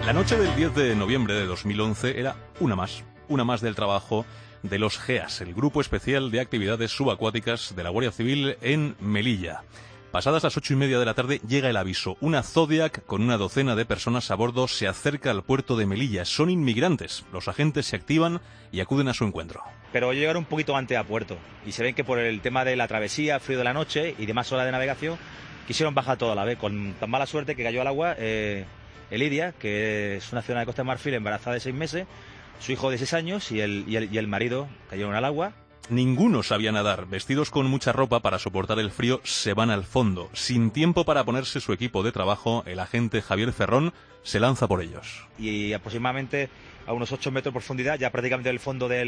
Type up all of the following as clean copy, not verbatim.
La noche del 10 de noviembre de 2011 era una más del trabajo de los GEAS, el Grupo Especial de Actividades Subacuáticas de la Guardia Civil en Melilla. Pasadas las 8:30 de la tarde llega el aviso. Una Zodiac con una docena de personas a bordo se acerca al puerto de Melilla. Son inmigrantes. Los agentes se activan y acuden a su encuentro. Pero llegaron un poquito antes a puerto y se ven que por el tema de la travesía, frío de la noche y demás horas de navegación, quisieron bajar todo a la vez, con tan mala suerte que cayó al agua Lidia, que es una ciudadana de Costa de Marfil embarazada de 6 meses, su hijo de 6 años y el marido cayeron al agua. Ninguno sabía nadar. Vestidos con mucha ropa para soportar el frío, se van al fondo. Sin tiempo para ponerse su equipo de trabajo, el agente Javier Ferrón se lanza por ellos. Y aproximadamente a unos 8 metros de profundidad, ya prácticamente en el fondo de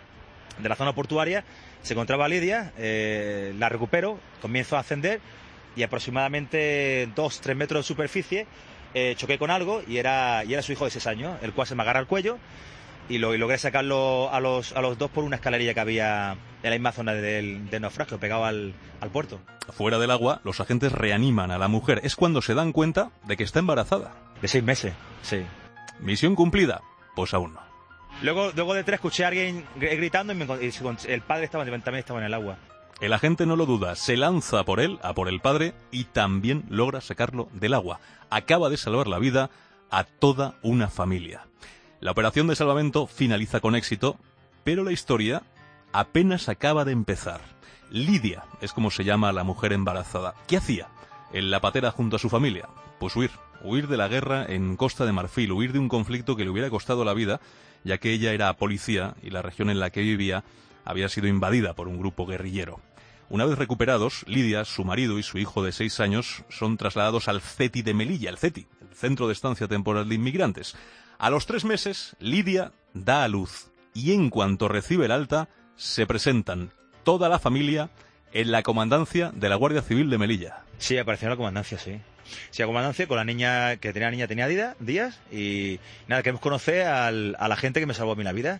la zona portuaria, se encontraba Lidia, la recupero, comienzo a ascender y aproximadamente 2-3 metros de superficie choqué con algo y era su hijo de 6 años, el cual se me agarra al cuello y logré sacarlo a los dos por una escalerilla que había en la misma zona del naufragio, pegado al puerto. Fuera del agua, los agentes reaniman a la mujer. Es cuando se dan cuenta de que está embarazada. De 6 meses, sí. ¿Misión cumplida? Pues aún no. Luego detrás escuché a alguien gritando y el padre también estaba en el agua. El agente no lo duda, se lanza a por el padre, y también logra sacarlo del agua. Acaba de salvar la vida a toda una familia. La operación de salvamento finaliza con éxito, pero la historia apenas acaba de empezar. Lidia es como se llama la mujer embarazada. ¿Qué hacía en la patera junto a su familia? Pues huir de la guerra en Costa de Marfil, huir de un conflicto que le hubiera costado la vida, ya que ella era policía y la región en la que vivía había sido invadida por un grupo guerrillero. Una vez recuperados, Lidia, su marido y su hijo de 6 años son trasladados al CETI de Melilla, el CETI, el Centro de Estancia Temporal de Inmigrantes. A los 3 meses, Lidia da a luz y en cuanto recibe el alta, se presentan toda la familia en la comandancia de la Guardia Civil de Melilla. Sí, apareció en la comandancia, sí. Sí, la comandancia con la niña, que tenía días y nada, queremos conocer a la gente que me salvó a mí la vida.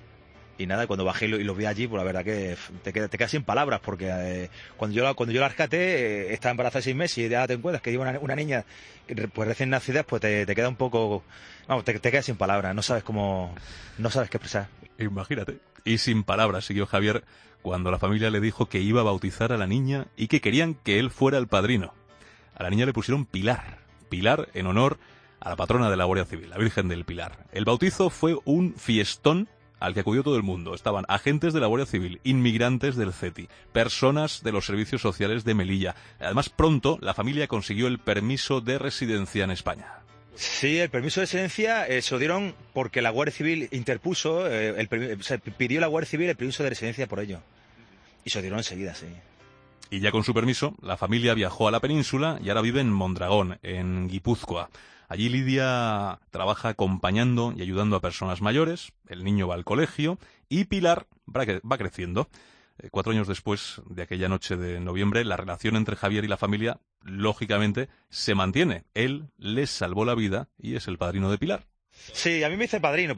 Y nada, cuando bajé y lo vi allí, pues la verdad que te quedas sin palabras, porque cuando yo la rescaté, estaba embarazada de 6 meses y ya te encuentras que lleva una niña pues recién nacida, pues te queda un poco, vamos, te quedas sin palabras, no sabes qué expresar. Imagínate. Y sin palabras siguió Javier cuando la familia le dijo que iba a bautizar a la niña y que querían que él fuera el padrino. A la niña le pusieron Pilar en honor a la patrona de la Guardia Civil, la Virgen del Pilar. El bautizo fue un fiestón al que acudió todo el mundo. Estaban agentes de la Guardia Civil, inmigrantes del CETI, personas de los servicios sociales de Melilla. Además, pronto la familia consiguió el permiso de residencia en España. Sí, el permiso de residencia se lo dieron porque la Guardia Civil interpuso, pidió la Guardia Civil el permiso de residencia por ello. Y se lo dieron enseguida, sí. Y ya con su permiso, la familia viajó a la península y ahora vive en Mondragón, en Guipúzcoa. Allí Lidia trabaja acompañando y ayudando a personas mayores, el niño va al colegio y Pilar va creciendo. 4 años después de aquella noche de noviembre, la relación entre Javier y la familia, lógicamente, se mantiene. Él les salvó la vida y es el padrino de Pilar. Sí, a mí me dice padrino.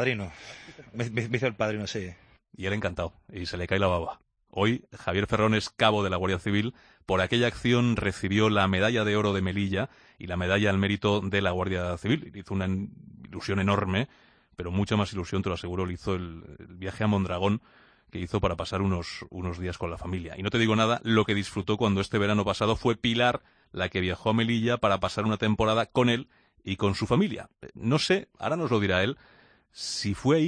Me hizo el padrino, sí. Y él encantado, y se le cae la baba. Hoy, Javier Ferrón es cabo de la Guardia Civil. Por aquella acción recibió la Medalla de Oro de Melilla y la Medalla al Mérito de la Guardia Civil. Hizo una ilusión enorme, pero mucha más ilusión, te lo aseguro, le hizo el viaje a Mondragón que hizo para pasar unos días con la familia. Y no te digo nada, lo que disfrutó cuando este verano pasado fue Pilar la que viajó a Melilla para pasar una temporada con él y con su familia. No sé, ahora nos lo dirá él, si fue ahí